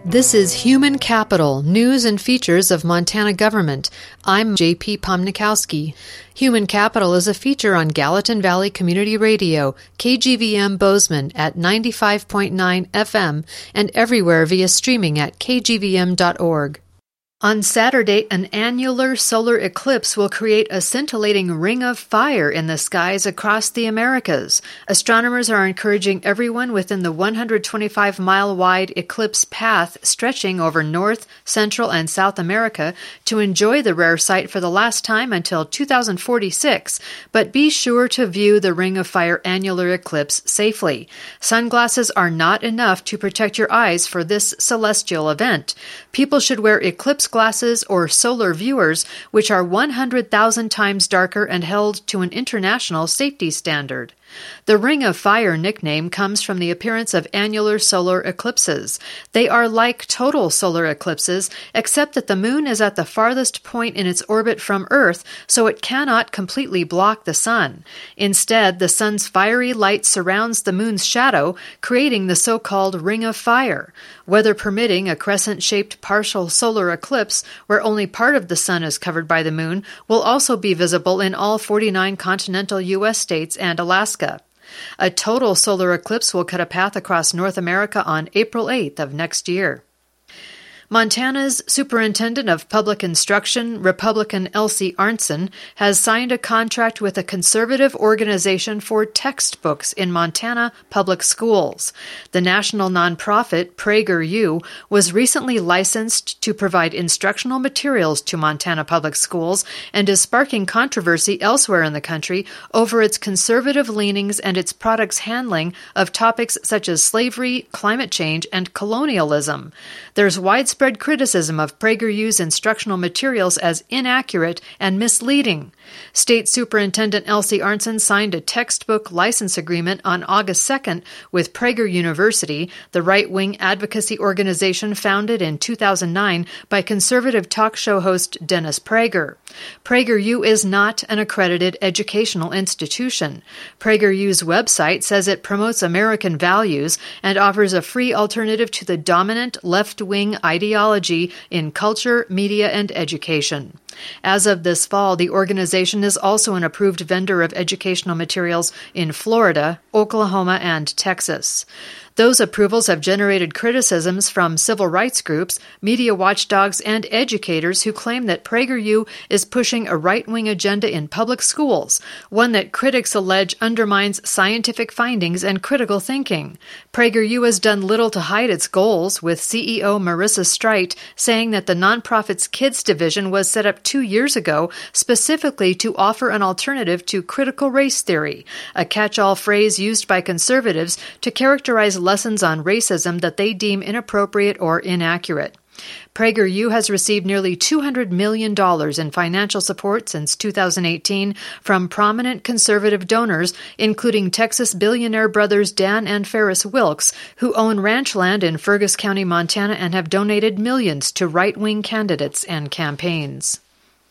This is Human Capital, News and Features of Montana Government. I'm J.P. Pomnikowski. Human Capital is a feature on Gallatin Valley Community Radio, KGVM Bozeman at 95.9 FM and everywhere via streaming at kgvm.org. On Saturday, an annular solar eclipse will create a scintillating ring of fire in the skies across the Americas. Astronomers are encouraging everyone within the 125-mile-wide eclipse path stretching over North, Central, and South America to enjoy the rare sight for the last time until 2046, but be sure to view the ring of fire annular eclipse safely. Sunglasses are not enough to protect your eyes for this celestial event. People should wear eclipse glasses or solar viewers, which are 100,000 times darker and held to an international safety standard. The Ring of Fire nickname comes from the appearance of annular solar eclipses. They are like total solar eclipses, except that the moon is at the farthest point in its orbit from Earth, so it cannot completely block the sun. Instead, the sun's fiery light surrounds the moon's shadow, creating the so-called Ring of Fire. Weather permitting, a crescent-shaped partial solar eclipse, where only part of the sun is covered by the moon, will also be visible in all 49 continental U.S. states and Alaska. A total solar eclipse will cut a path across North America on April 8th of next year. Montana's Superintendent of Public Instruction, Republican Elsie Arntzen, has signed a contract with a conservative organization for textbooks in Montana public schools. The national nonprofit PragerU was recently licensed to provide instructional materials to Montana public schools and is sparking controversy elsewhere in the country over its conservative leanings and its products' handling of topics such as slavery, climate change, and colonialism. There's widespread criticism of PragerU's instructional materials as inaccurate and misleading. State Superintendent Elsie Arntzen signed a textbook license agreement on August 2nd with Prager University, the right-wing advocacy organization founded in 2009 by conservative talk show host Dennis Prager. PragerU is not an accredited educational institution. PragerU's website says it promotes American values and offers a free alternative to the dominant left-wing ideology in culture, media, and education. As of this fall, the organization is also an approved vendor of educational materials in Florida, Oklahoma, and Texas. Those approvals have generated criticisms from civil rights groups, media watchdogs, and educators who claim that PragerU is pushing a right-wing agenda in public schools, one that critics allege undermines scientific findings and critical thinking. PragerU has done little to hide its goals, with CEO Marissa Streit saying that the nonprofit's kids division was set up 2 years ago specifically to offer an alternative to critical race theory, a catch-all phrase used by conservatives to characterize lessons on racism that they deem inappropriate or inaccurate. PragerU has received nearly $200 million in financial support since 2018 from prominent conservative donors, including Texas billionaire brothers Dan and Ferris Wilks, who own ranch land in Fergus County, Montana, and have donated millions to right-wing candidates and campaigns.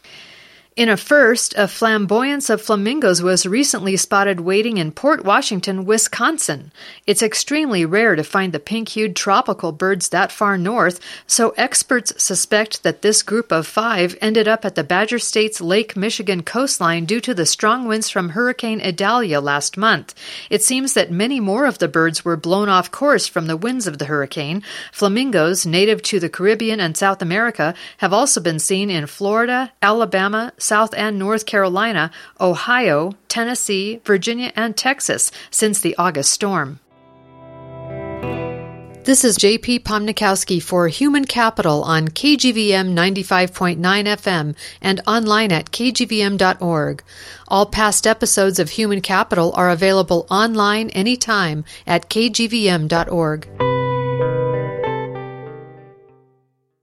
In a first, a flamboyance of flamingos was recently spotted wading in Port Washington, Wisconsin. It's extremely rare to find the pink-hued tropical birds that far north, so experts suspect that this group of 5 ended up at the Badger State's Lake Michigan coastline due to the strong winds from Hurricane Idalia last month. It seems that many more of the birds were blown off course from the winds of the hurricane. Flamingos, native to the Caribbean and South America, have also been seen in Florida, Alabama, South and North Carolina, Ohio, Tennessee, Virginia, and Texas since the August storm. This is J.P. Pomnikowski for Human Capital on KGVM 95.9 FM and online at kgvm.org. All past episodes of Human Capital are available online anytime at kgvm.org.